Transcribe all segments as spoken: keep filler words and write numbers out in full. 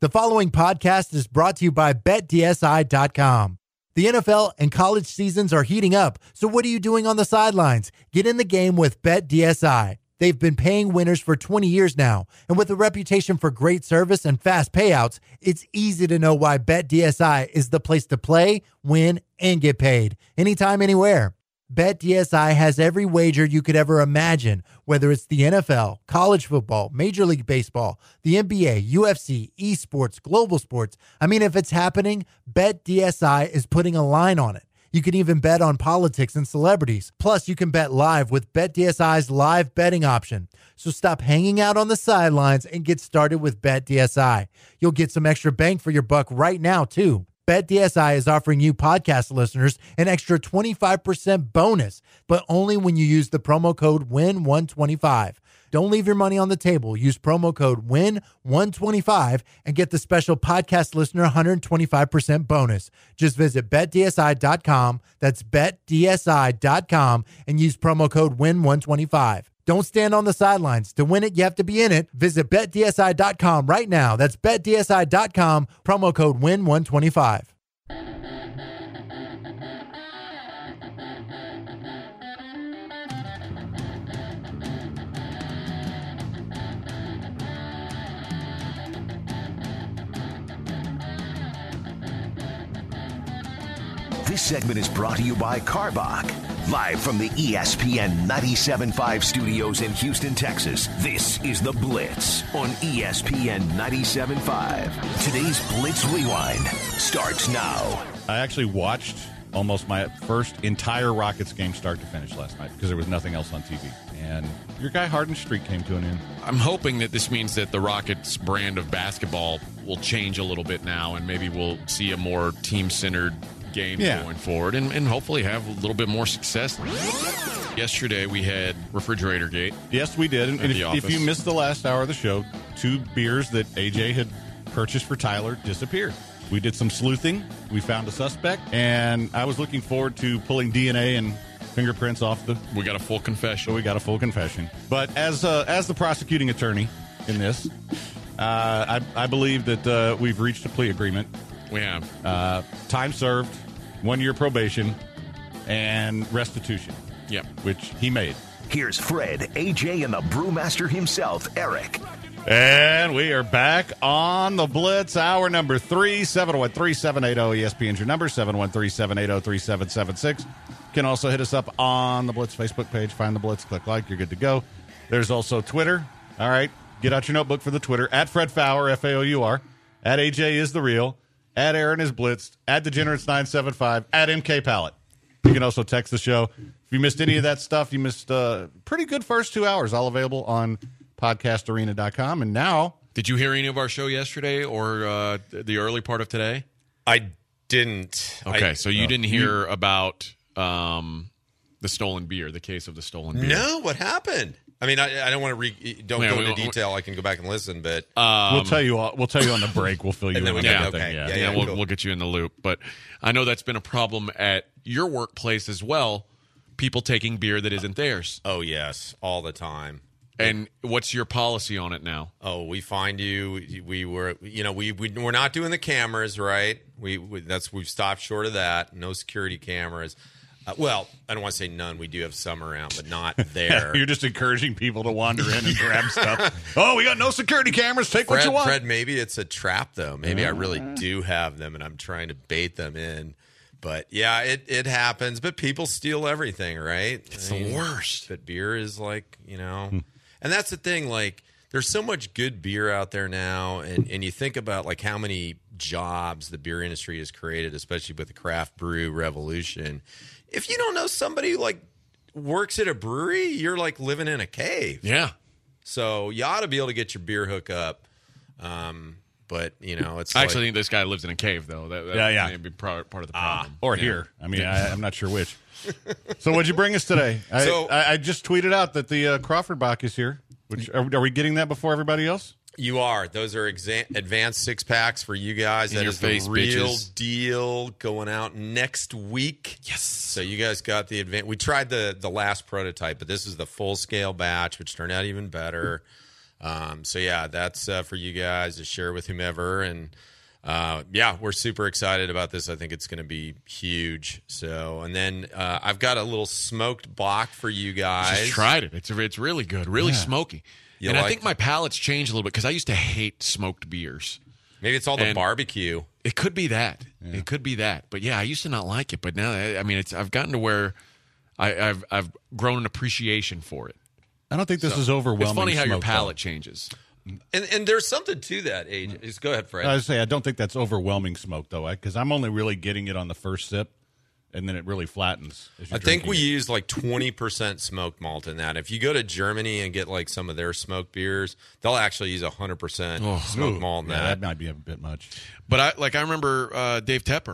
The following podcast is brought to you by Bet D S I dot com. The N F L and college seasons are heating up, so what are you doing on the sidelines? Get in the game with Bet D S I. They've been paying winners for twenty years now, and with a reputation for great service and fast payouts, it's easy to know why Bet D S I is the place to play, win, and get paid. Anytime, anywhere. Bet D S I has every wager you could ever imagine, whether it's the N F L, college football, Major League Baseball, the N B A, U F C, esports, global sports. I mean, if it's happening, Bet D S I is putting a line on it. You can even bet on politics and celebrities. Plus, you can bet live with Bet D S I's live betting option. So stop hanging out on the sidelines and get started with Bet D S I. You'll get some extra bang for your buck right now, too. Bet D S I is offering you podcast listeners an extra twenty-five percent bonus, but only when you use the promo code W I N one twenty-five. Don't leave your money on the table. Use promo code W I N one twenty-five and get the special podcast listener one hundred twenty-five percent bonus. Just visit Bet D S I dot com. That's Bet D S I dot com and use promo code W I N one twenty-five. Don't stand on the sidelines. To win it, you have to be in it. Visit Bet D S I dot com right now. That's Bet D S I dot com, promo code W I N one twenty-five. This segment is brought to you by Karbach. Live from the E S P N ninety-seven point five studios in Houston, Texas, this is The Blitz on E S P N ninety-seven point five. Today's Blitz Rewind starts now. I actually watched almost my first entire Rockets game start to finish last night because there was nothing else on T V. And your guy Harden's streak came to an end. I'm hoping that this means that the Rockets' brand of basketball will change a little bit now, and maybe we'll see a more team-centered game yeah. going forward, and, and hopefully have a little bit more success. Yesterday we had Refrigerator Gate. Yes, we did. And if, if you missed the last hour of the show, two beers that A J had purchased for Tyler disappeared. We did some sleuthing. We found a suspect, and I was looking forward to pulling D N A and fingerprints off the... We got a full confession. So we got a full confession. But as uh, as the prosecuting attorney in this, uh, I, I believe that uh, we've reached a plea agreement. We have. Uh, time served, one-year probation, and restitution. Yep. Which he made. Here's Fred, A J, and the brewmaster himself, Eric. And we are back on the Blitz, hour number three, seven one three, seven eight zero E S P N's your number, seven one three, seven eight zero, three seven seven six. You can also hit us up on the Blitz Facebook page. Find the Blitz, click like, you're good to go. There's also Twitter. All right, get out your notebook for the Twitter. At Fred Faour, F A O U R. At A J is the real. At Aaron is Blitzed, at Degenerates nine seven five, at M K Pallet. You can also text the show. If you missed any of that stuff, you missed uh, pretty good first two hours, all available on podcast arena dot com. And now... Did you hear any of our show yesterday or uh, the early part of today? I didn't. Okay, I, so you no. didn't hear about um, the stolen beer, the case of the stolen beer. No, what happened? I mean, I, I don't want to re- don't yeah, go into detail. I can go back and listen, but um, we'll tell you. All, we'll tell you on the break. We'll fill you in. We yeah, okay. yeah, yeah, yeah. yeah we'll, cool. we'll get you in the loop. But I know that's been a problem at your workplace as well. People taking beer that isn't theirs. Oh yes, all the time. And what's your policy on it now? Oh, we find you. We were, you know, we, we we're not doing the cameras, right? We, we that's we've stopped short of that. No security cameras. Uh, well, I don't want to say none. We do have some around, but not there. You're just encouraging people to wander in and grab stuff. Oh, we got no security cameras. Take Fred, what you want. Fred, maybe it's a trap, though. Maybe mm-hmm. I really do have them, and I'm trying to bait them in. But, yeah, it, it happens. But people steal everything, right? It's I mean, the worst. But beer is like, you know. Hmm. And that's the thing. Like, there's so much good beer out there now. And, and you think about, like, how many jobs the beer industry has created, especially with the craft brew revolution. If you don't know somebody who, like, works at a brewery, you're, like, living in a cave. Yeah. So you ought to be able to get your beer hook up. Um, but, you know, it's I actually like, think this guy lives in a cave, though. That, that yeah, yeah. may be part, part of the problem. Ah, or yeah. here. I mean, I, I'm not sure which. So what'd you bring us today? I, so, I, I just tweeted out that the uh, Crawford Bach is here. Which are, are we getting that before everybody else? You are. Those are exa- advanced six packs for you guys. In that your is face, the real bitches. deal going out next week. Yes. So you guys got the advanced. We tried the the last prototype, but this is the full scale batch, which turned out even better. Um, so yeah, that's uh, for you guys to share with whomever. And uh, yeah, we're super excited about this. I think it's going to be huge. So, and then uh, I've got a little smoked Bach for you guys. Just tried it. It's it's really good, really yeah. smoky. You and like I think my palate's changed a little bit because I used to hate smoked beers. Maybe it's all the and barbecue. It could be that. Yeah. It could be that. But yeah, I used to not like it. But now, I mean, it's I've gotten to where I, I've I've grown an appreciation for it. I don't think this so, is overwhelming. It's funny how your palate though. changes. And and there's something to that, A J. Just go ahead, Fred. I was say I don't think that's overwhelming smoke though, because I'm only really getting it on the first sip, and then it really flattens. I think we it. use like twenty percent smoked malt in that. If you go to Germany and get like some of their smoked beers, they'll actually use one hundred percent oh, smoked ooh, malt in yeah, that. That might be a bit much. But I like I remember uh, Dave Tepper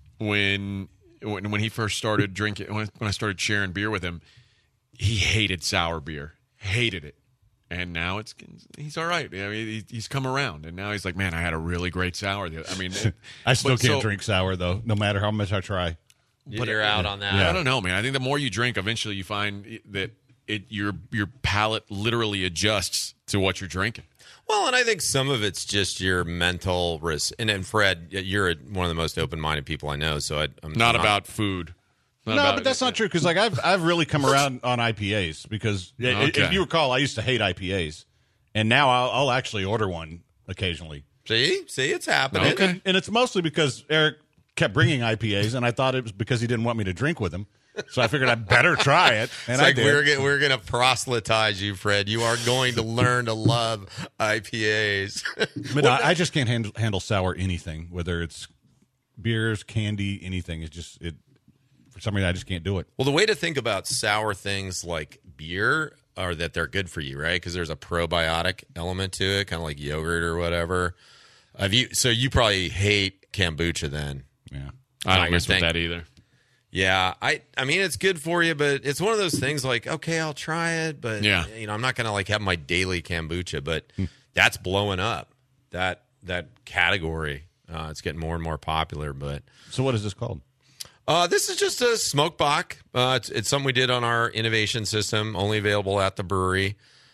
when when when he first started drinking when, when I started sharing beer with him, he hated sour beer, hated it. And now it's he's all right. I mean, he's come around, and now he's like, man, I had a really great sour. I mean, I still can't so, drink sour though, no matter how much I try. But you're out on that. Yeah. I don't know, man. I think the more you drink, eventually you find that it your your palate literally adjusts to what you're drinking. Well, and I think some of it's just your mental risk. And then, Fred, you're one of the most open-minded people I know. So I, I'm not, not about food. Not no, about, but that's not true because like I've I've really come around on I P As because okay. if you recall, I used to hate I P As, and now I'll, I'll actually order one occasionally. See, see, it's happening, okay. and, and it's mostly because Eric kept bringing I P As, and I thought it was because he didn't want me to drink with him. So I figured I'd better try it, and it's I like did. We're gonna, we're going to proselytize you, Fred. You are going to learn to love I P As. But no, I just can't handle, handle sour anything, whether it's beers, candy, anything. It's just it. For some reason, I just can't do it. Well, the way to think about sour things like beer are that they're good for you, right? Because there's a probiotic element to it, kind of like yogurt or whatever. Have you? So you probably hate kombucha then. Yeah, I don't mess with that either. Yeah, I I mean it's good for you, but it's one of those things like, okay, I'll try it, but yeah. you know, I'm not gonna like have my daily kombucha, but that's blowing up. That that category. Uh, it's getting more and more popular. But so what is this called? Uh, this is just a smoke Bach. Uh, it's, it's something we did on our innovation system, only available at the brewery.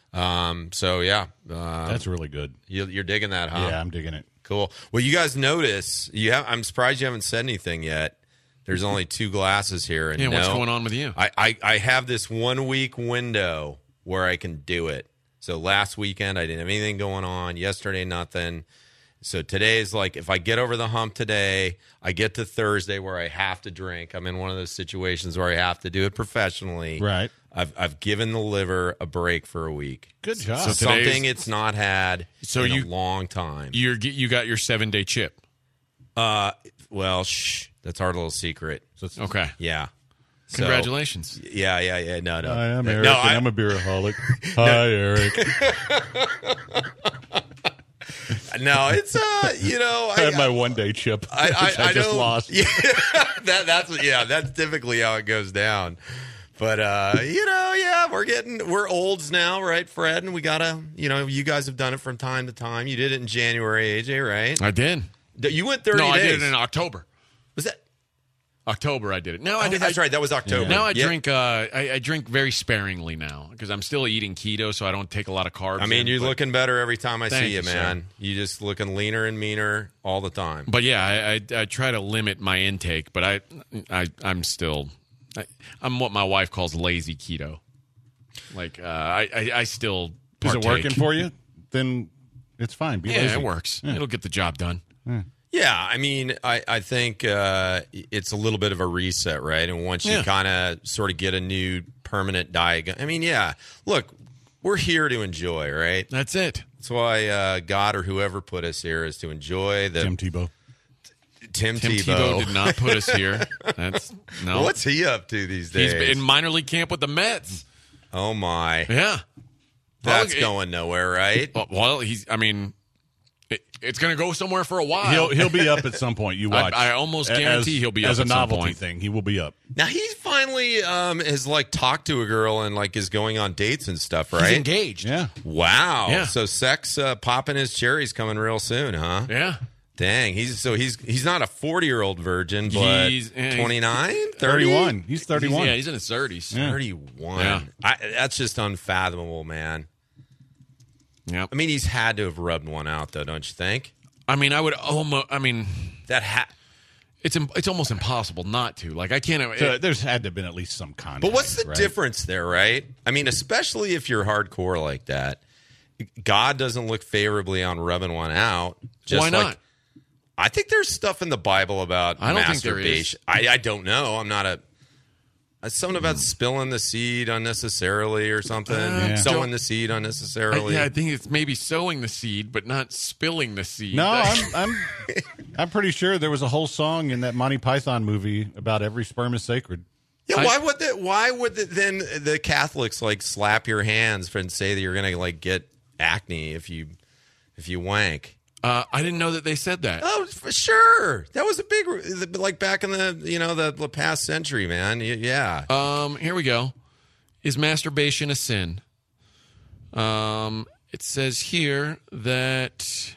Um, so yeah, uh, that's really good. You, you're digging that, huh? Yeah, I'm digging it. Cool. Well, you guys notice you have. I'm surprised you haven't said anything yet. There's only two glasses here. And yeah, no, what's going on with you? I, I, I have this one week window where I can do it. So last weekend, I didn't have anything going on. Yesterday, nothing. So today is like, if I get over the hump today, I get to Thursday where I have to drink. I'm in one of those situations where I have to do it professionally. Right. I've I've given the liver a break for a week. Good job. So something it's not had so in you, a long time. You're you got your seven day chip. Uh, well, shh. That's our little secret. So it's, okay. Yeah. Congratulations. So, yeah, yeah, yeah. No, no. Hi, I'm Eric, no, and I, I'm a beeraholic. Hi, Eric. No, it's uh, you know, I, I had my one day chip. I, I, I, I just know, lost. Yeah, that that's yeah, that's typically how it goes down. But uh, you know, yeah, we're getting we're olds now, right, Fred? And we gotta, you know, you guys have done it from time to time. You did it in January, A J, right? I did. You went thirty no, days. I did it in October. Was that October? I did it. No, I oh, did, that's I, right. That was October. Yeah. Now I yeah. drink. Uh, I, I drink very sparingly now because I'm still eating keto, so I don't take a lot of carbs. I mean, in, you're but, looking better every time I see you, you man. sir. You just looking leaner and meaner all the time. But yeah, I, I, I try to limit my intake, but I, I I'm still, I, I'm what my wife calls lazy keto. Like uh, I, I, I still partake. Is it working for you? Then it's fine. Be yeah, lazy. it works. Yeah. It'll get the job done. Yeah. Yeah, I mean, I, I think uh, it's a little bit of a reset, right? And once yeah. you kind of sort of get a new permanent diet, I mean, yeah, look, we're here to enjoy, right? That's it. That's why uh, God or whoever put us here is to enjoy the Tim Tebow. Tim, Tim Tebow. Tebow did not put us here. That's no. What's he up to these days? He's in minor league camp with the Mets. Oh my, yeah, that's well, going it, nowhere, right? Well, he's. I mean. It, it's going to go somewhere for a while. He'll he'll be up at some point. You watch. I, I almost guarantee as, he'll be up as a at some novelty point. thing. He will be up. Now he finally um, has like talked to a girl and like is going on dates and stuff, right? He's engaged. Yeah. Wow. Yeah. So sex uh, popping his cherries coming real soon, huh? Yeah. Dang. He's so he's he's not a forty year old virgin, but he's twenty-nine, thirty? thirty-one. He's thirty-one. He's, yeah, he's in his thirties. Yeah. thirty-one. Yeah. I, that's just unfathomable, man. Yep. I mean, he's had to have rubbed one out, though, don't you think? I mean, I would almost. I mean, that ha- it's im- it's almost impossible not to. Like, I can't. So It, there's had to have been at least some contact. But what's the right? difference there, right? I mean, especially if you're hardcore like that, God doesn't look favorably on rubbing one out. Just Why not? Like, I think there's stuff in the Bible about I don't think there masturbation. I, I don't know. I'm not a. It's something about spilling the seed unnecessarily or something. Uh, Sowing don't- the seed I, unnecessarily. yeah, I think it's maybe sowing the seed, but not spilling the seed. No, I'm I'm I'm pretty sure there was a whole song in that Monty Python movie about every sperm is sacred. Yeah, I- why would the, why would the, then the Catholics like slap your hands and say that you're going to like get acne if you if you wank? Uh, I didn't know that they said that. Oh, for sure. That was a big like back in the you know the, the past century, man. Y- Yeah. Um, here we go. Is masturbation a sin? Um, it says here that.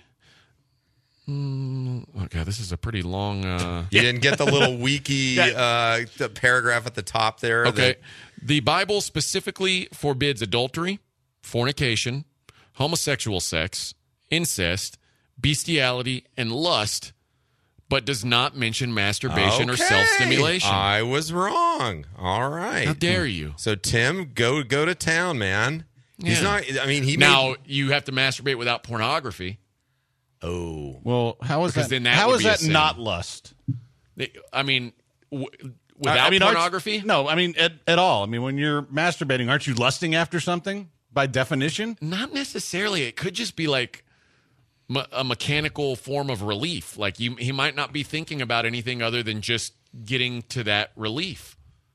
Mm, okay, this is a pretty long. Uh, You didn't get the little wiki uh, the paragraph at the top there. okay, that- the Bible specifically forbids adultery, fornication, homosexual sex, incest, bestiality, and lust, but does not mention masturbation or Okay. self-stimulation. I was wrong. All right. How dare you? So Tim, go go to town, man. He's Yeah. not. I mean, he Now Made, you have to masturbate without pornography. oh, Well, how is Because that? then that how would is be a that sin. not lust? I mean, w- without I mean, aren't- pornography, No, I mean at, at all. I mean, when you're masturbating, aren't you lusting after something by definition? not necessarily. It could just be like me- a mechanical form of relief. Like you, he might not be thinking about anything other than just getting to that relief.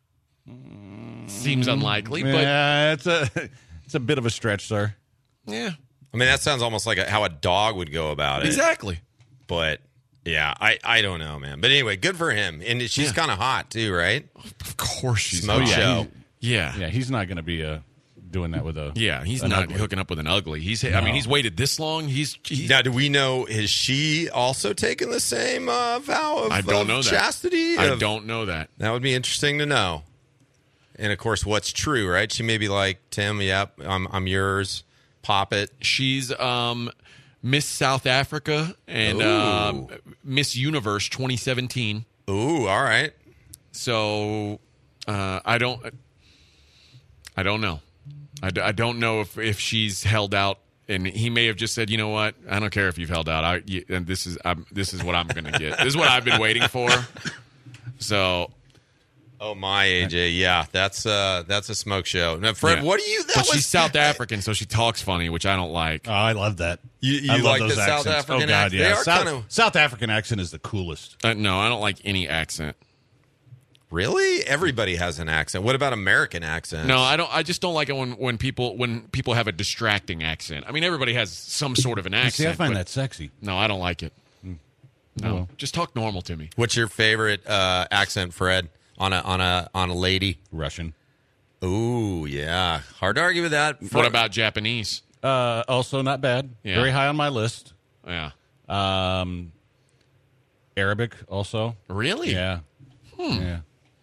Seems unlikely, but yeah, it's a it's a bit of a stretch, sir. yeah, I mean, that sounds almost like a, how a dog would go about it. exactly. But yeah, I, I don't know, man. But anyway, good for him. And she's Yeah. kind of hot too, right? Of course, she's Smoke not. show. Yeah, Yeah, he's not going to be uh, doing that with a. yeah. He's an not ugly. hooking up with an ugly. He's. I mean, he's waited this long. He's. he's Now, do we know, has she also taken the same uh, vow of, I don't of know that. chastity? I Of- don't know that. That would be interesting to know. And of course, what's true, right? She may be like, Tim, yep, I'm, I'm yours. Pop it. She's um, Miss South Africa and Ooh. um, Miss Universe twenty seventeen. Ooh, all right. So uh, I don't, I don't know. I, d- I don't know if, if she's held out, and he may have just said, you know what, I don't care if you've held out. I you, and this is I'm, this is what I'm going to get. This is what I've been waiting for. So Oh my, A J, yeah, that's uh, that's a smoke show. Now, Fred, yeah. what do you? That But was, she's South African, so she talks funny, which I don't like. Oh, I love that. You- you I love like those the South accents. African Oh God, ac- yeah. they are South, kinda- South African accent is the coolest. Uh, no, I don't like any accent. Really? Everybody has an accent. What about American accents? No, I don't. I just don't like it when, when people when people have a distracting accent. I mean, everybody has some sort of an accent. See, I find but- that sexy. No, I don't like it. No, well. just talk normal to me. What's your favorite uh, accent, Fred, on a on a on a lady? Russian. Ooh, yeah, hard to argue with that. What about Japanese? Uh, also not bad. Yeah. Very high on my list. Yeah, Um, Arabic also. really? Yeah. Yeah.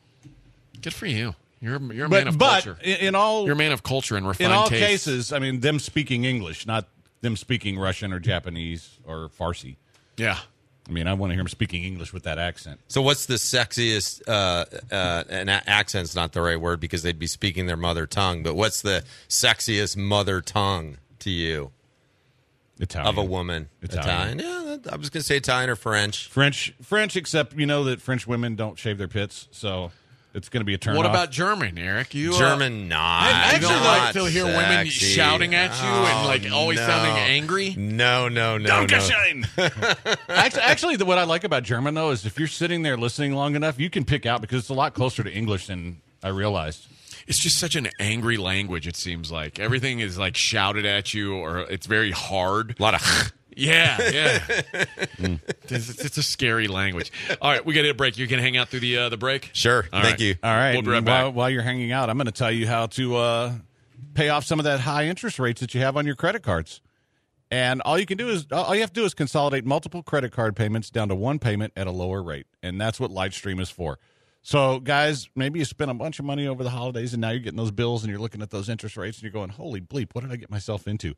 Good for you. You're you're a But man of but culture. in, in all You're a man of culture and in refined all taste. cases, I mean, them speaking English, not them speaking Russian or Japanese or Farsi. Yeah. I mean, I want to hear them speaking English with that accent. So, what's the sexiest? Uh, uh, and a- accent's not the right word because they'd be speaking their mother tongue. But what's the sexiest mother tongue to you Italian. of a woman? Italian. Yeah, that- I was going to say Italian or French. French, French, except you know that French women don't shave their pits, so it's going to be a turn What off. about German, Eric? You uh, German, not. I actually not like to hear women sexy. shouting at you and Oh, like always no. sounding angry. No, no, no, no. Dankeschön. actually, actually, the, what I like about German though is if you're sitting there listening long enough, you can pick out because it's a lot closer to English than I realized. It's just such an angry language. It seems like everything is like shouted at you, or it's very hard. A lot of. Yeah, yeah. it's, it's a scary language. All right, we got to hit a break. You can hang out through the uh, the break. Sure. All Thank right. you. All right. We'll be right and back. While, while you're hanging out, I'm going to tell you how to uh, pay off some of that high interest rates that you have on your credit cards. And all you can do is all you have to do is consolidate multiple credit card payments down to one payment at a lower rate, and that's what Lightstream is for. So, guys, maybe you spent a bunch of money over the holidays, and now you're getting those bills, and you're looking at those interest rates, and you're going, "Holy bleep, what did I get myself into?"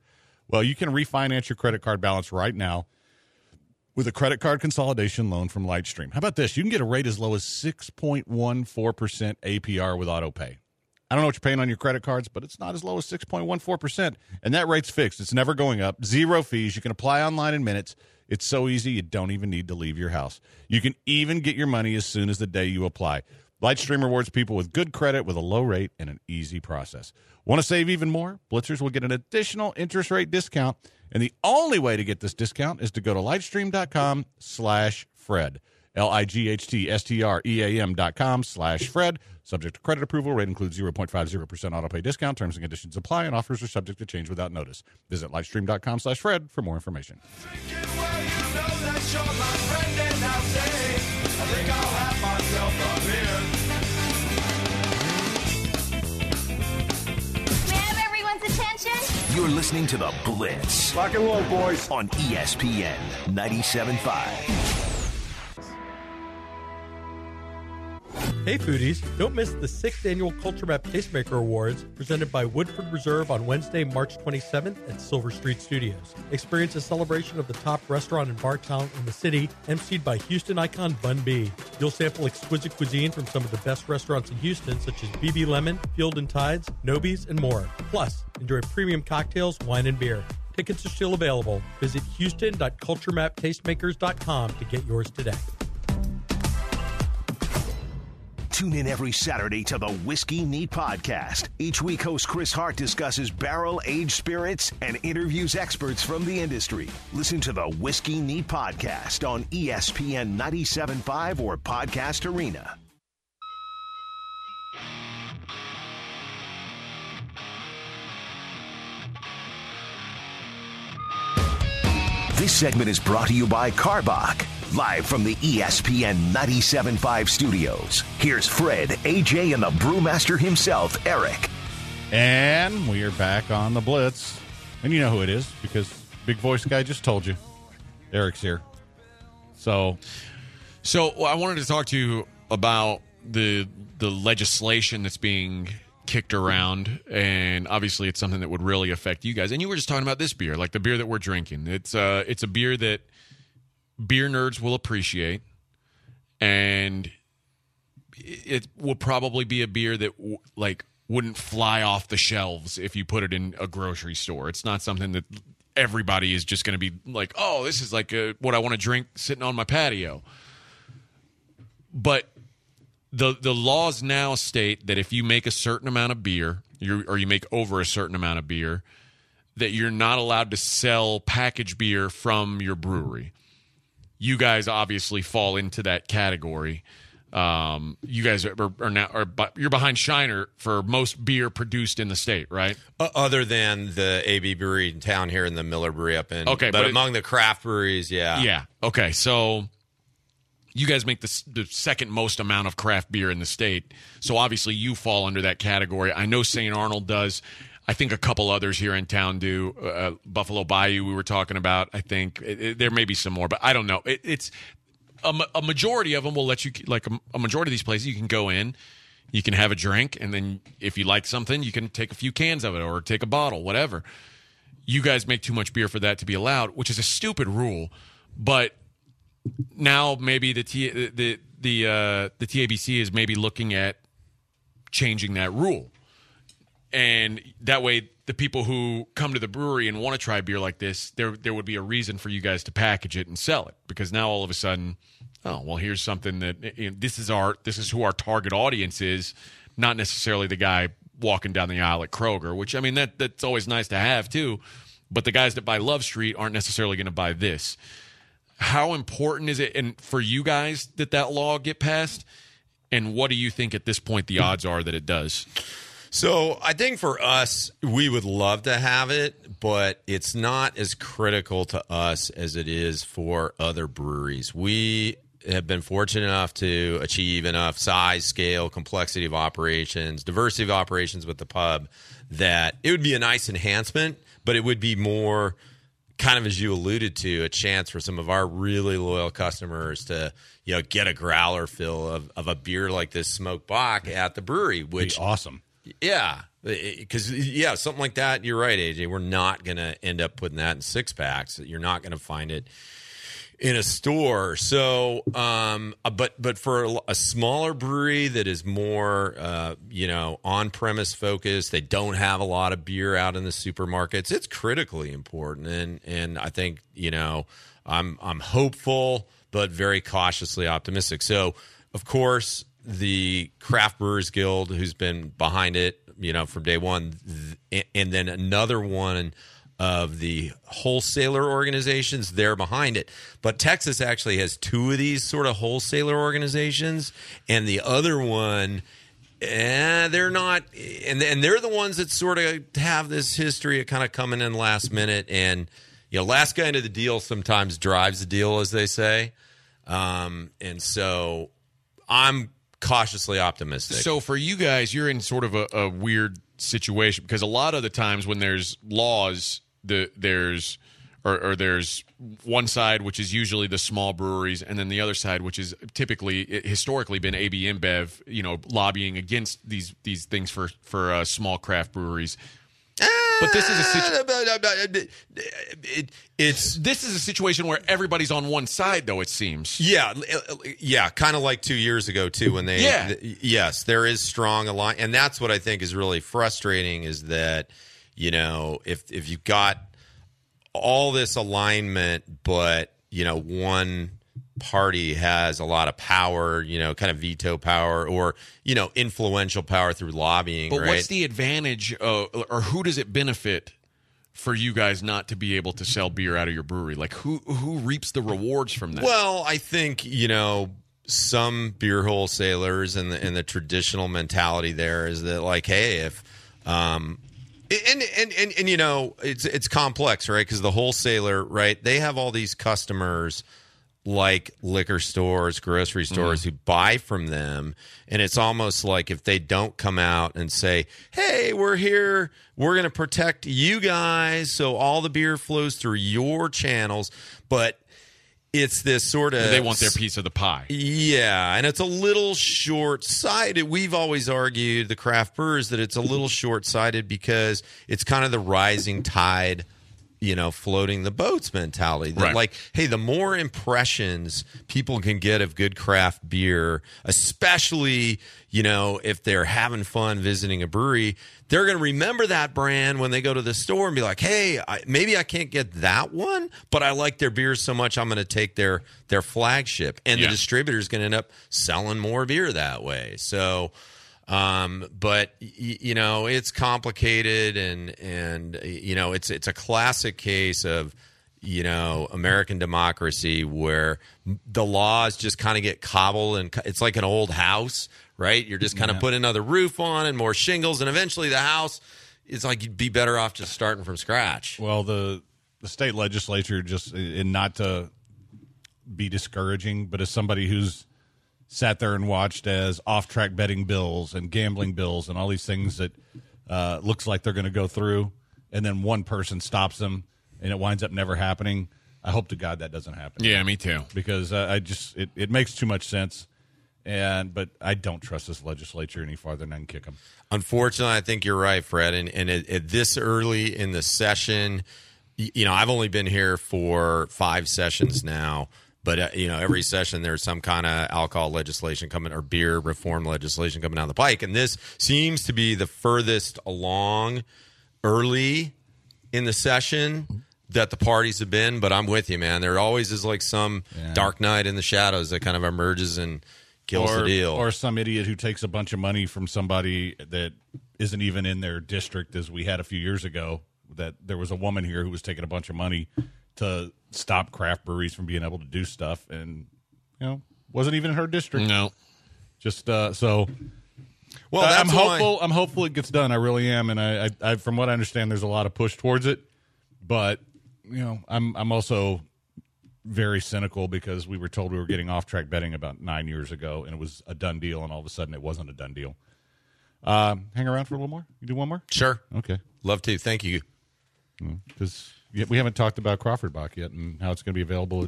Well, you can refinance your credit card balance right now with a credit card consolidation loan from Lightstream. How about this? You can get a rate as low as six point one four percent A P R with AutoPay. I don't know what you're paying on your credit cards, but it's not as low as six point one four percent. And that rate's fixed. It's never going up. Zero fees. You can apply online in minutes. It's so easy, you don't even need to leave your house. You can even get your money as soon as the day you apply. Lightstream rewards people with good credit with a low rate and an easy process. Want to save even more? Blitzers will get an additional interest rate discount. And the only way to get this discount is to go to lightstream.com slash Fred. L-I-G-H-T-S-T-R-E-A-M dot com slash Fred. Subject to credit approval. Rate includes zero point five zero percent autopay discount. Terms and conditions apply, and offers are subject to change without notice. Visit lightstream.com slash Fred for more information. May I have everyone's attention? You're listening to The Blitz. Rock and roll, boys. On E S P N ninety-seven point five. Hey foodies, don't miss the sixth Annual Culture Map Tastemaker Awards presented by Woodford Reserve on Wednesday, March twenty-seventh at Silver Street Studios. Experience a celebration of the top restaurant and bar talent in the city, emceed by Houston icon Bun B. You'll sample exquisite cuisine from some of the best restaurants in Houston, such as B B Lemon, Field and Tides, Nobi's, and more. Plus, enjoy premium cocktails, wine, and beer. Tickets are still available. Visit houston dot culture map tastemakers dot com to get yours today. Tune in every Saturday to the Whiskey Neat Podcast. Each week, host Chris Hart discusses barrel-aged spirits and interviews experts from the industry. Listen to the Whiskey Neat Podcast on E S P N ninety-seven point five or Podcast Arena. This segment is brought to you by Karbach. Live from the E S P N ninety-seven point five studios, here's Fred, A J, and the brewmaster himself, Eric. And we are back on the Blitz. And you know who it is, because Big Voice Guy just told you. Eric's here. So, so I wanted to talk to you about the the legislation that's being kicked around, and obviously it's something that would really affect you guys. And you were just talking about this beer, like the beer that we're drinking. It's uh, it's a beer that beer nerds will appreciate, and it will probably be a beer that w- like wouldn't fly off the shelves if you put it in a grocery store. It's not something that everybody is just going to be like, oh, this is like a, what I want to drink sitting on my patio. But the the laws now state that if you make a certain amount of beer, you're, or you make over a certain amount of beer, that you're not allowed to sell packaged beer from your brewery. You guys obviously fall into that category. Um, you guys are, are now are you're behind Shiner for most beer produced in the state, right? Uh, other than the A B Brewery in town here and the Miller Brewery up in. Okay, but, but among it, the craft breweries, yeah, yeah. Okay, so you guys make the, the second most amount of craft beer in the state, so obviously you fall under that category. I know Saint Arnold does. I think a couple others here in town do. Uh, Buffalo Bayou we were talking about. I think it, it, there may be some more, but I don't know. It, it's a, a majority of them will let you, like a, a majority of these places, you can go in, you can have a drink, and then if you like something, you can take a few cans of it or take a bottle, whatever. You guys make too much beer for that to be allowed, which is a stupid rule, but now maybe the T, the the uh, the T A B C is maybe looking at changing that rule. And that way, the people who come to the brewery and want to try beer like this, there there would be a reason for you guys to package it and sell it. Because now all of a sudden, oh well, here's something that you know, this is our this is who our target audience is, not necessarily the guy walking down the aisle at Kroger. Which I mean, that that's always nice to have too. But the guys that buy Love Street aren't necessarily going to buy this. How important is it, and for you guys, that that law get passed? And what do you think at this point the odds are that it does? So I think for us, we would love to have it, but it's not as critical to us as it is for other breweries. We have been fortunate enough to achieve enough size, scale, complexity of operations, diversity of operations with the pub that it would be a nice enhancement, but it would be more kind of, as you alluded to, a chance for some of our really loyal customers to, you know, get a growler fill of, of a beer like this Smoked Bock at the brewery, which be awesome. Yeah, Because, yeah, something like that, you're right, A J. We're not going to end up putting that in six-packs. You're not going to find it in a store. So, um, but but for a, a smaller brewery that is more, uh, you know, on-premise focused, they don't have a lot of beer out in the supermarkets, it's critically important. And and I think, you know, I'm I'm hopeful, but very cautiously optimistic. So, of course, the Craft Brewers Guild, who's been behind it, you know, from day one, and then another one of the wholesaler organizations, they're behind it. But Texas actually has two of these sort of wholesaler organizations, and the other one, eh, they're not, and, and they're the ones that sort of have this history of kind of coming in last minute, and, you know, last guy into the deal sometimes drives the deal, as they say. Um, and so I'm cautiously optimistic. So for you guys, you're in sort of a, a weird situation, because a lot of the times when there's laws, the there's or, or there's one side, which is usually the small breweries, and then the other side, which is typically historically been A B InBev, you know, lobbying against these these things for for uh, small craft breweries. But this is a situation. It, it's this is a situation where everybody's on one side, though, it seems. Yeah, yeah, kind of like two years ago too, when they. Yeah. Th- yes, there is strong alignment, and that's what I think is really frustrating. Is that, you know, if if you've got all this alignment, but, you know, one party has a lot of power, you know, kind of veto power, or, you know, influential power through lobbying. But right? what's the advantage, uh, or who does it benefit for you guys not to be able to sell beer out of your brewery? Like, who who reaps the rewards from that? Well, I think, you know, some beer wholesalers and the, and the traditional mentality there is that, like, hey, if um and and and, and you know, it's it's complex, right? Because the wholesaler, right, they have all these customers like liquor stores, grocery stores, mm. who buy from them. And it's almost like if they don't come out and say, hey, we're here, we're going to protect you guys, so all the beer flows through your channels. But it's this sort of... They want their piece of the pie. Yeah, and it's a little short-sighted. We've always argued, the craft brewers, that it's a little short-sighted because it's kind of the rising tide, you know, floating the boats mentality. That, right. Like, hey, the more impressions people can get of good craft beer, especially, you know, if they're having fun visiting a brewery, they're going to remember that brand when they go to the store and be like, hey, I, maybe I can't get that one, but I like their beer so much I'm going to take their their flagship. And yeah. the distributor is going to end up selling more beer that way. So... Um, but y- you know, it's complicated, and and you know, it's it's a classic case of, you know, American democracy where the laws just kind of get cobbled, and it's like an old house, right? You're just kind of yeah. putting another roof on and more shingles, and eventually the house, it's like you'd be better off just starting from scratch. Well, the the state legislature, just and not to be discouraging, but as somebody who's sat there and watched as off-track betting bills and gambling bills and all these things that uh, looks like they're going to go through, and then one person stops them, and it winds up never happening. I hope to God that doesn't happen. Yeah, me too. Because uh, I just it, it makes too much sense, and but I don't trust this legislature any farther than I can kick them. Unfortunately, I think you're right, Fred. And, and at, at this early in the session, you know, I've only been here for five sessions now. But, uh, you know, every session there's some kind of alcohol legislation coming, or beer reform legislation coming down the pike. And this seems to be the furthest along early in the session that the parties have been. But I'm with you, man. There always is like some yeah. dark night in the shadows that kind of emerges and kills or, the deal. Or some idiot who takes a bunch of money from somebody that isn't even in their district, as we had a few years ago. That there was a woman here who was taking a bunch of money to stop craft breweries from being able to do stuff, and, you know, wasn't even in her district. No, just uh, so. Well, that's I'm hopeful. why... I'm hopeful it gets done. I really am, and I, I, I, from what I understand, there's a lot of push towards it. But, you know, I'm, I'm also very cynical because we were told we were getting off-track betting about nine years ago, and it was a done deal, and all of a sudden it wasn't a done deal. Uh, hang around for a little more. You do one more? Sure. Okay. Love to. Thank you. Because. Yeah, we haven't talked about Crawford Bock yet and how it's going to be available at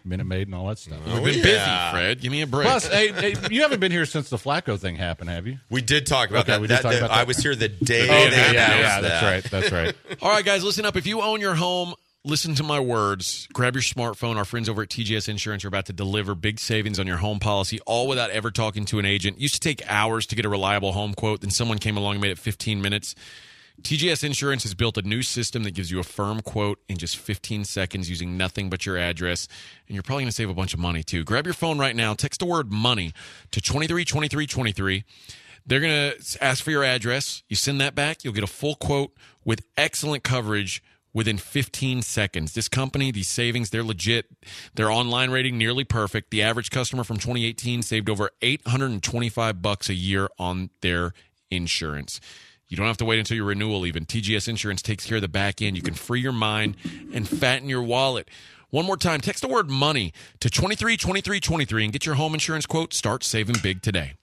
Minute Maid and all that stuff. We've Oh, been yeah. busy, Fred. Give me a break. Plus, hey, hey, you haven't been here since the Flacco thing happened, have you? We did talk about Okay, that. we did That- talk that- about that. I was here the day Oh, they yeah, yeah, announced yeah, that's that. right. That's right. All right, guys, listen up. If you own your home, listen to my words. Grab your smartphone. Our friends over at T G S Insurance are about to deliver big savings on your home policy, all without ever talking to an agent. It used to take hours to get a reliable home quote. Then someone came along and made it fifteen minutes. T G S Insurance has built a new system that gives you a firm quote in just fifteen seconds using nothing but your address. And you're probably going to save a bunch of money, too. Grab your phone right now. Text the word money to twenty-three twenty-three twenty-three. They're going to ask for your address. You send that back. You'll get a full quote with excellent coverage within fifteen seconds. This company, these savings, they're legit. Their online rating, nearly perfect. The average customer from twenty eighteen saved over eight hundred twenty-five bucks a year on their insurance. You don't have to wait until your renewal even. T G S Insurance takes care of the back end. You can free your mind and fatten your wallet. One more time, text the word money to twenty-three twenty-three twenty-three and get your home insurance quote. Start saving big today.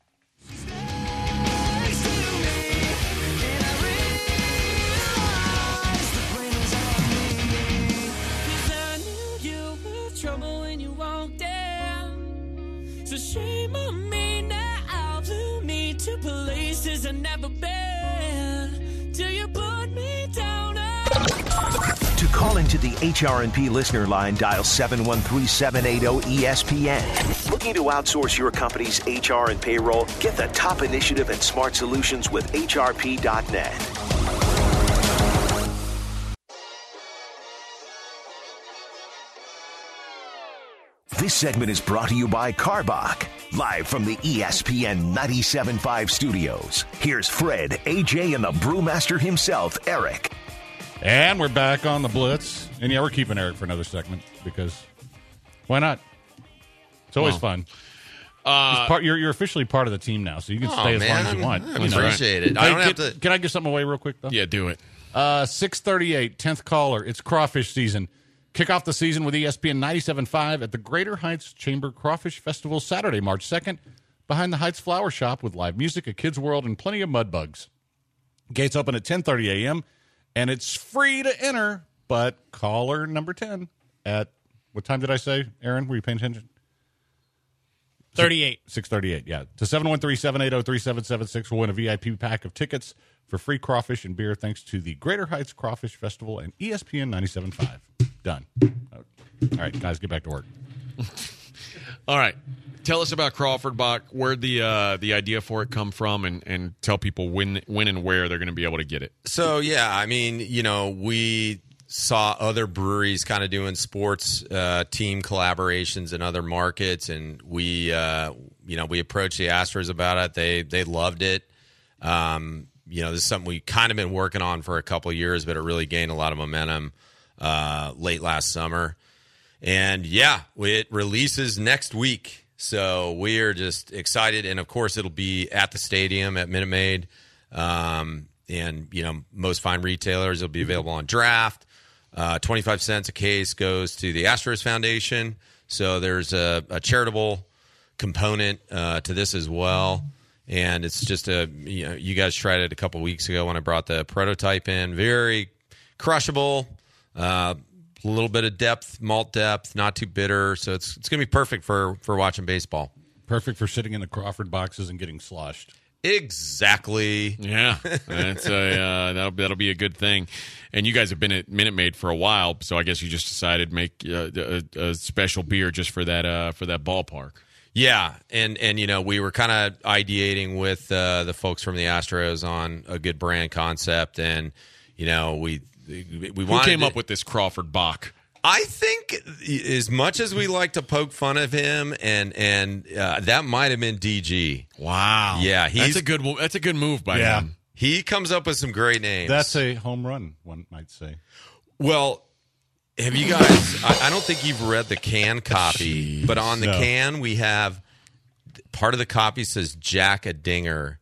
Shame on me now, flew me to places I've never been, till you put me down. To call into the H R and P listener line, dial seven one three, seven eight zero, E S P N. Looking to outsource your company's H R and payroll? Get the top initiative and smart solutions with H R P dot net. This segment is brought to you by Carbach, live from the E S P N ninety-seven point five studios. Here's Fred, A J, and the brewmaster himself, Eric. And we're back on the Blitz. And yeah, we're keeping Eric for another segment because why not? It's always Well, fun. Uh, It's part, you're, you're officially part of the team now, so you can Oh, stay as man. long as you want. I You know. appreciate it. I Hey, don't have can, to. Can I give something away real quick, though? yeah, do it. Uh, six thirty-eight, tenth caller. It's crawfish season. Kick off the season with E S P N ninety-seven point five at the Greater Heights Chamber Crawfish Festival Saturday, March second, behind the Heights Flower Shop with live music, a kid's world, and plenty of mud bugs. Gates open at ten thirty a.m., and it's free to enter, but caller number ten at, what time did I say, Aaron? Were you paying attention? thirty-eight. six thirty-eight, yeah. To seven one three, seven eight zero, three seven seven six will win a V I P pack of tickets for free crawfish and beer thanks to the Greater Heights Crawfish Festival and E S P N ninety-seven point five. Done. All right, guys, get back to work. All right. Tell us about Crawford Bach, where the uh, the idea for it come from, and, and tell people when when and where they're going to be able to get it. So, yeah, I mean, you know, we saw other breweries kind of doing sports uh, team collaborations in other markets, and we, uh, you know, we approached the Astros about it. They they loved it. Um, you know, this is something we kind of been working on for a couple of years, but it really gained a lot of momentum uh, late last summer. And, yeah, it releases next week. So we are just excited. And, of course, it'll be at the stadium at Minute Maid. Um, and, you know, most fine retailers. It'll be available on draft. Uh, twenty-five cents a case goes to the Astros Foundation. So there's a, a charitable component uh, to this as well. And it's just a, you know, you guys tried it a couple weeks ago when I brought the prototype in. Very crushable, uh, a little bit of depth, malt depth, not too bitter. So it's it's going to be perfect for, for watching baseball. Perfect for sitting in the Crawford boxes and getting sloshed. Exactly. Yeah, that's a, uh, that'll that'll be a good thing. And you guys have been at Minute Maid for a while, so I guess you just decided to make uh, a, a special beer just for that uh, for that ballpark. Yeah, and and you know we were kind of ideating with uh, the folks from the Astros on a good brand concept, and you know we we Who wanted came to, up with this Crawford Bach? I think as much as we like to poke fun of him, and and uh, that might have been D G. Wow. Yeah, he's that's a good that's a good move by Yeah. him. he comes up with some great names. That's a home run, one might say. Well, have you guys? I, I don't think you've read the can copy, but on the No. can we have part of the copy says Jack a Dinger,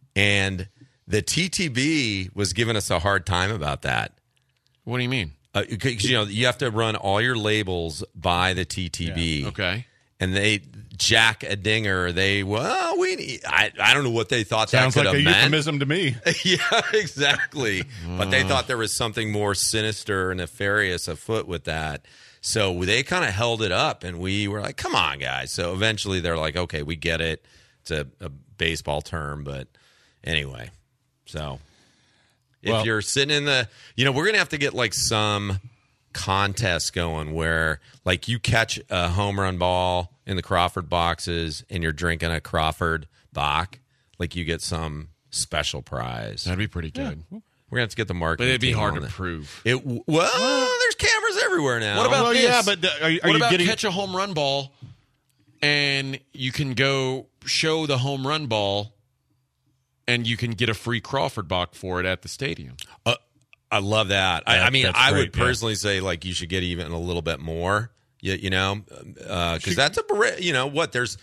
and the T T B was giving us a hard time about that. What do you mean? Uh, 'cause, you know, you have to run all your labels by the T T B. Okay. And they Jack a Dinger. They well, we need, I I don't know what they thought Sounds that could like a have meant. euphemism to me. Yeah, exactly. But they thought there was something more sinister and nefarious afoot with that. So they kind of held it up, and we were like, come on, guys. So eventually they're like, okay, we get it. It's a, a baseball term, but anyway. So if Well- you're sitting in the, you know, we're going to have to get like some contest going where like you catch a home run ball in the Crawford boxes and you're drinking a Crawford Bach, like you get some special prize. That'd be pretty good. We're gonna have to get the market. But it'd be hard to prove. It well, there's cameras everywhere now. What about Well, this? yeah, but uh, are, you- are what you about getting? catch a home run ball, and you can go show the home run ball, and you can get a free Crawford Bach for it at the stadium. Uh, I love that. I, Yeah, I mean, that's I great, would yeah. personally say like you should get even a little bit more. You, you know, because that's a bar- you know what there's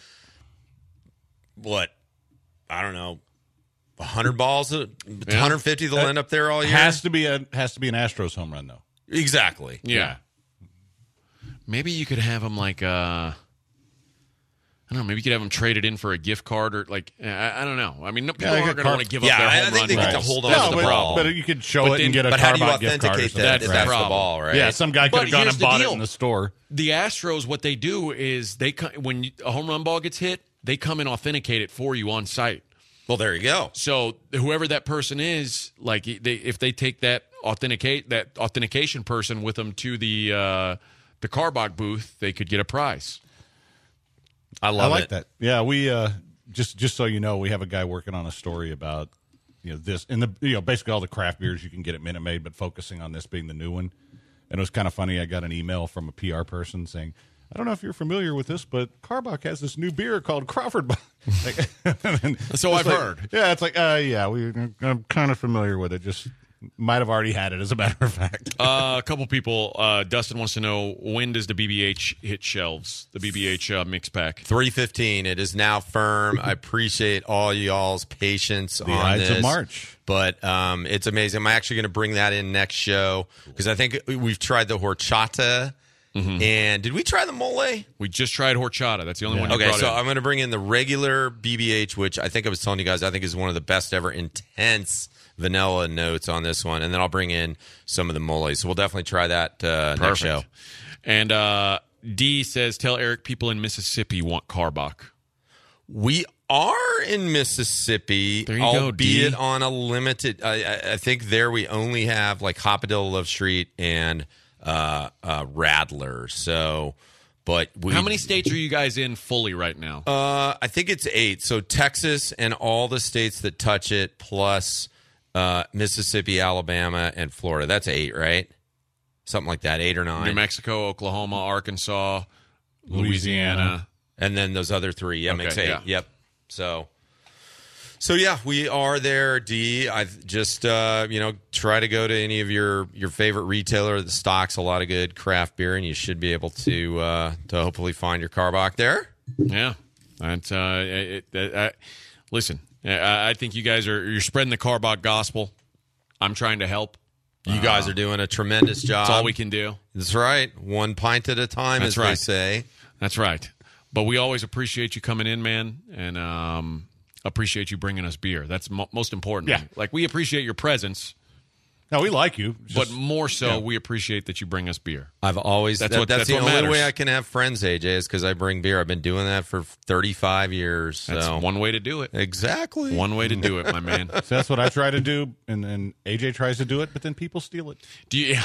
what I don't know. one hundred balls, one hundred fifty they'll end up there all year. Has to be a has to be an Astros home run though. Exactly. Yeah. Maybe you could have them like, uh, I don't know, maybe you could have them traded in for a gift card or like, I, I don't know. I mean, no, people like aren't a going to car- want to give Yeah, up their I- I home think run they get to balls. hold on That's to the the but, ball. but you could show But it then- and get a But how do you Carbach gift card. or authenticate something. that That's if the that's the problem. ball, right? Yeah, some guy could But have gone here's and the bought deal. it in the store. The Astros, what they do is they co- when you, a home run ball gets hit, they come and authenticate it for you on site. Well, there you go. So whoever that person is, like they, if they take that authenticate that authentication person with them to the uh, the Carbach booth, they could get a prize. I I love like it. that. Yeah, we uh, just just so you know, we have a guy working on a story about you know this and the you know basically all the craft beers you can get at Minute Maid, but focusing on this being the new one. And it was kind of funny. I got an email from a P R person saying, "I don't know if you're familiar with this, but Carbach has this new beer called Crawford Bach." Like, and So it's I've like- heard. Yeah, it's like, uh, yeah, we I'm kind of familiar with it. Just might have already had it, as a matter of fact. Uh, a couple people. Uh, Dustin wants to know, when does the B B H hit shelves? The B B H uh, mix pack. three fifteen. It is now firm. I appreciate all y'all's patience The on Ides this. of March. But um, it's amazing. I'm actually going to bring that in next show because I think we've tried the horchata. And did we try the mole? We just tried horchata. That's the only one you Okay, brought so in. I'm going to bring in the regular B B H, which I think I was telling you guys, I think is one of the best ever intense vanilla notes on this one. And then I'll bring in some of the mole. So we'll definitely try that uh, next Perfect. show. And uh, D says, tell Eric people in Mississippi want Carbach. We are in Mississippi, There you go, albeit D. on a limited. I, I, I think there we only have like Hopadillo Love Street and uh, uh, Radler. So, but we, How many states are you guys in fully right now? Uh, I think it's eight. So Texas and all the states that touch it, plus uh, Mississippi, Alabama, and Florida. That's eight, right? Something like that, eight or nine. New Mexico, Oklahoma, Arkansas, Louisiana. Louisiana. And then those other three. Yeah, Okay, makes eight. yeah. Yep. So, so yeah, we are there, D. I've just, uh, you know, try to go to any of your, your favorite retailer that stocks a lot of good craft beer, and you should be able to uh, to hopefully find your Carbach there. Yeah. That's, uh, it, it, I, listen, I, I think you guys are you're spreading the Carbach gospel. I'm trying to help. You guys are doing a tremendous job. That's all we can do. That's right. One pint at a time, That's as right. they say. That's right. But we always appreciate you coming in, man, and um, appreciate you bringing us beer. That's mo- most important. Yeah. Like, we appreciate your presence, No, we like you, but Just- more so, yeah. we appreciate that you bring us beer. I've always That's that- what- that's, that's the what only matters. way I can have friends, A J, is because I bring beer. I've been doing that for thirty-five years. That's so one way to do it. exactly. One way to do it, my man. So that's what I try to do, and then A J tries to do it, but then people steal it. Do you?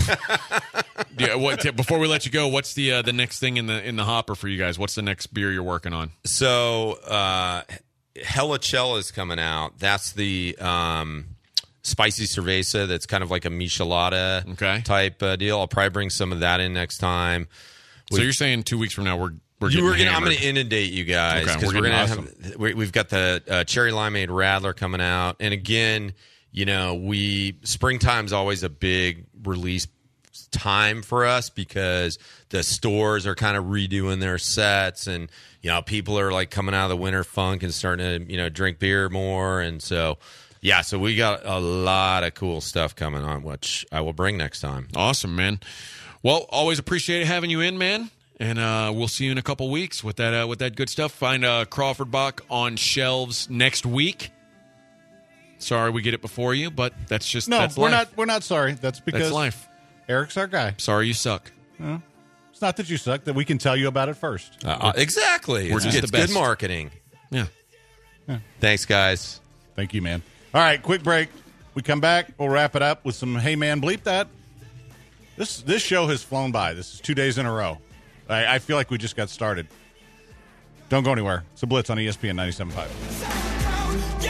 do you what, before we let you go, what's the uh, the next thing in the in the hopper for you guys? What's the next beer you're working on? So uh, Helichella is coming out. That's the um, spicy cerveza. That's kind of like a michelada Okay. type uh, deal. I'll probably bring some of that in next time. So you're saying two weeks from now we're we're You getting were gonna, I'm hammered. going to inundate you guys Okay, because we're we're, going to getting have. We, we've got the uh, cherry limeade Radler coming out, and again, you know, we springtime's always a big release time for us because the stores are kind of redoing their sets, and you know, people are like coming out of the winter funk and starting to you know drink beer more, and so yeah, so we got a lot of cool stuff coming on, which I will bring next time. Awesome, man. Well, always appreciate having you in, man. And uh, we'll see you in a couple weeks with that uh, with that good stuff. Find uh, Crawford Bach on shelves next week. Sorry we get it before you, but that's just No, that's we're life. not. We're not sorry. That's because That's life. Eric's our guy. Sorry you suck. It's not that you suck, that we can tell you about it first. Uh, uh, exactly. We're It's, just it's the best. good marketing. Yeah. Thanks, guys. Thank you, man. All right, quick break. We come back. We'll wrap it up with some Hey Man Bleep That. This this show has flown by. This is two days in a row. I, I feel like we just got started. Don't go anywhere. It's a Blitz on E S P N ninety-seven point five.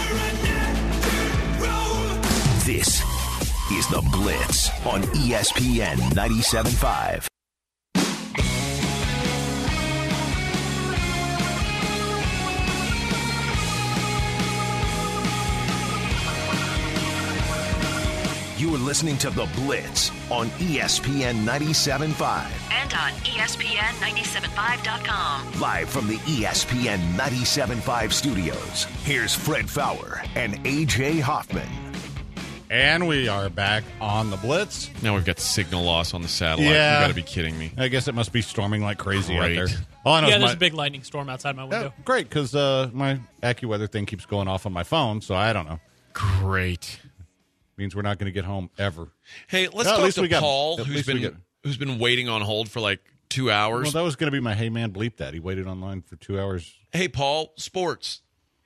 This is the Blitz on E S P N ninety-seven point five. You are listening to The Blitz on E S P N ninety-seven point five. And on E S P N ninety-seven point five dot com. Live from the E S P N ninety-seven point five studios, here's Fred Fowler and A J Hoffman. And we are back on The Blitz. Now we've got signal loss on the satellite. Yeah. You got to be kidding me. I guess it must be storming like crazy Great. out there. All I know Yeah, is there's my, a big lightning storm outside my window. Yeah, great, because uh, my AccuWeather thing keeps going off on my phone, so I don't know. Great. Means we're not going to get home ever. Hey, let's Well, at talk least to we got- Paul, at who's least we been get- who's been waiting on hold for like two hours. Well, that was going to be my Hey Man Bleep That. He waited online for two hours. Hey, Paul, sports.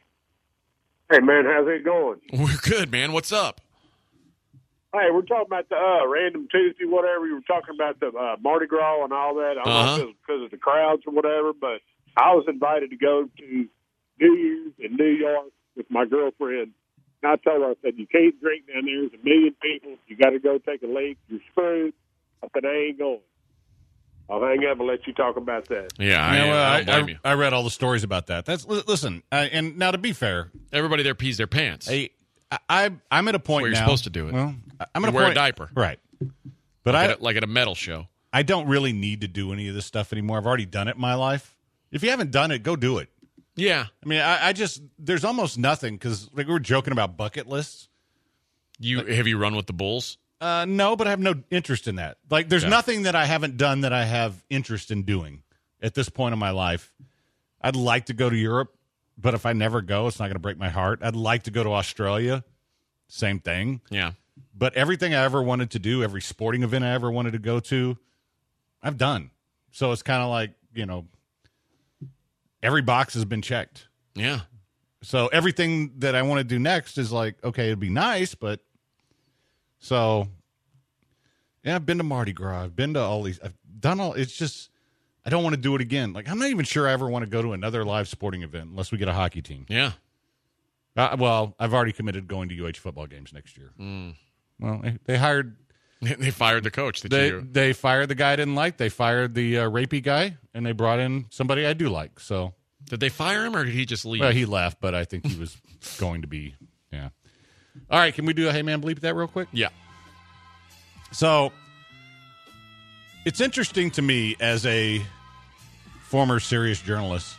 Hey, man, how's it going? We're good, man. What's up? Hey, we're talking about the uh, random Tuesday, whatever. You were talking about the uh, Mardi Gras and all that. I don't Uh-huh. know if it was because of the crowds or whatever, but I was invited to go to New Year's in New York with my girlfriend. And I told her, I said, you can't drink down there. There's a million people. You got to go take a leak. You're screwed. I said, I ain't going. I'll hang up and let you talk about that. Yeah, I, You know, I I, don't blame I- you. I read all the stories about that. That's li- listen, I, and now to be fair, Everybody there pees their pants. I, I I'm at a point That's the way you're now. supposed to do it. Well, I- I'm at You a wear a point, diaper. right? But like, I at a, like at a metal show. I don't really need to do any of this stuff anymore. I've already done it in my life. If you haven't done it, go do it. Yeah. I mean, I, I just there's almost nothing because like we were joking about bucket lists. You have you run with the Bulls? Uh, no, but I have no interest in that. Like, there's Yeah. nothing that I haven't done that I have interest in doing at this point in my life. I'd like to go to Europe, but if I never go, it's not going to break my heart. I'd like to go to Australia. Same thing. Yeah. But everything I ever wanted to do, every sporting event I ever wanted to go to, I've done. So it's kind of like, you know, every box has been checked. Yeah. So everything that I want to do next is like, okay, it'd be nice, but so yeah, I've been to Mardi Gras. I've been to all these. I've done all. It's just I don't want to do it again. Like I'm not even sure I ever want to go to another live sporting event unless we get a hockey team. Yeah. Uh, well, I've already committed going to U H football games next year. Mm. Well, they, they hired. They fired the coach. That They you, they fired the guy I didn't like. They fired the uh, rapey guy, and they brought in somebody I do like. So did they fire him or did he just leave? well, he left, but I think he was going to be. Yeah. All right, can we do a Hey Man Bleep That real quick? Yeah. So it's interesting to me as a former serious journalist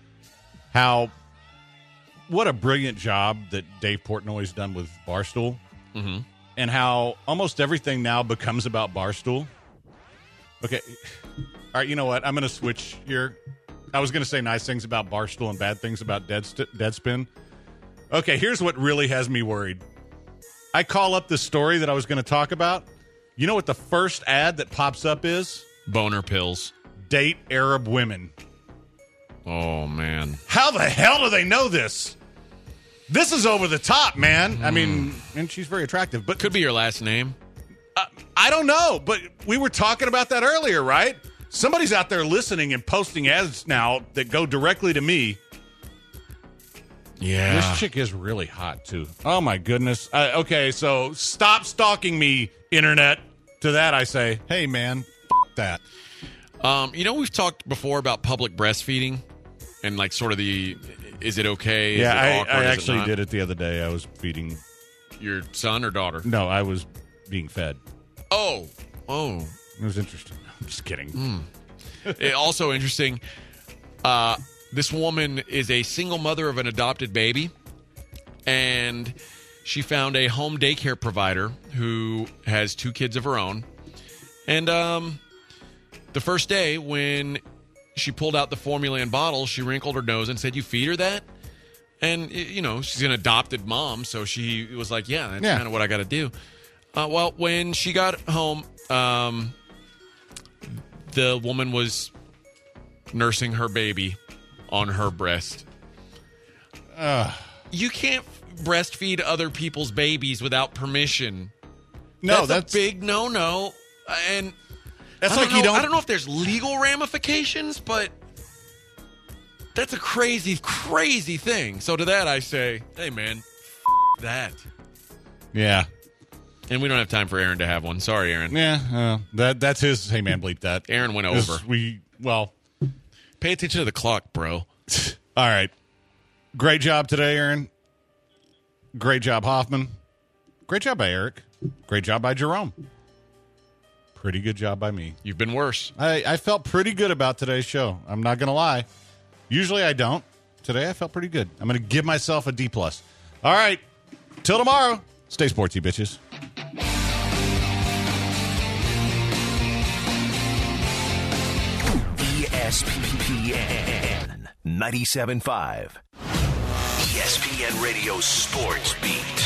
how what a brilliant job that Dave Portnoy's done with Barstool, Mm-hmm. and how almost everything now becomes about Barstool. Okay. All right, you know what? I'm going to switch here. I was going to say nice things about Barstool and bad things about Deadst- Deadspin. Okay, here's what really has me worried. I call up the story that I was going to talk about. You know what the first ad that pops up is? Boner pills. Date Arab women. Oh, man. How the hell do they know this? This is over the top, man. Mm. I mean, and she's very attractive, but could be your last name. Uh, I don't know, but we were talking about that earlier, right? Somebody's out there listening and posting ads now that go directly to me. Yeah. This chick is really hot, too. Oh, my goodness. Uh, okay, so stop stalking me, Internet. To that, I say, hey, man, f- that. Um, you know, we've talked before about public breastfeeding and, like, sort of the, is it okay? Is yeah, it I, awkward? I Is it actually not? did it the other day. I was feeding. Your son or daughter? No, I was being fed. Oh. Oh. It was interesting. I'm just kidding. Mm. It, also interesting, uh, this woman is a single mother of an adopted baby, and she found a home daycare provider who has two kids of her own. And um, the first day when she pulled out the formula and bottle, she wrinkled her nose and said, "You feed her that?" And, you know, she's an adopted mom, so she was like, yeah, that's Yeah. kind of what I got to do. Uh, well, when she got home, um, the woman was nursing her baby on her breast. Uh, you can't breastfeed other people's babies without permission. No, that's, that's a big no-no. And that's I like don't you know, don't. I don't know if there's legal ramifications, but that's a crazy, crazy thing. So to that, I say, hey, man, f- that. Yeah. And we don't have time for Aaron to have one. Sorry, Aaron. Yeah, uh, that that's his. Hey, man, bleep that. Aaron went This- over. We well, Pay attention to the clock, bro. all right. Great job today, Aaron. Great job, Hoffman. Great job by Eric. Great job by Jerome. Pretty good job by me. You've been worse. I, I felt pretty good about today's show. I'm not going to lie. Usually I don't. Today I felt pretty good. I'm going to give myself a D plus. All right. Till tomorrow. Stay sportsy, bitches. E S P N ninety-seven point five. E S P N Radio Sports Beat.